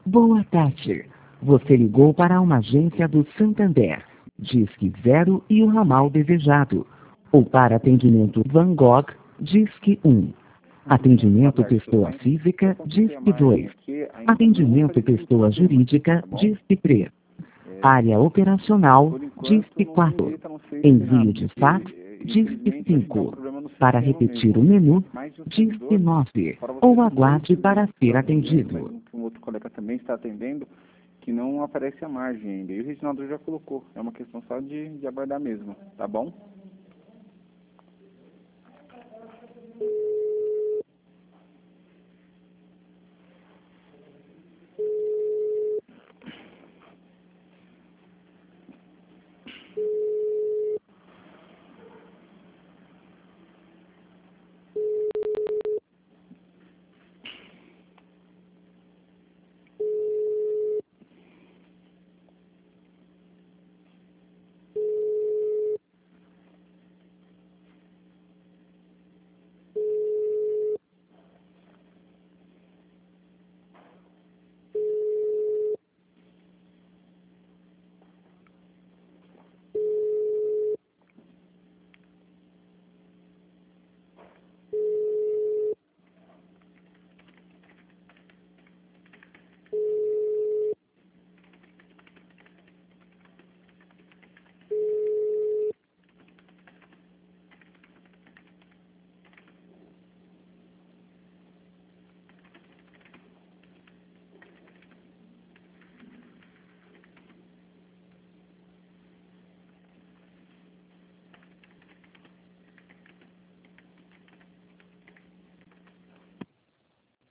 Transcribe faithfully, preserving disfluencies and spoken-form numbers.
Boa tarde. Você ligou para uma agência do Santander. Disque zero e o ramal desejado. Ou para atendimento Van Gogh, Disque um. Atendimento pessoa física, Disque dois. Atendimento pessoa jurídica, Disque três. Área operacional, Disque quatro. Envio de fax, Disque cinco. Para repetir o menu, Disque nove. Ou aguarde para ser atendido. Um outro colega também está atendendo, que não aparece a margem ainda. E o Reginaldo já colocou. É uma questão só de, de aguardar mesmo, tá bom?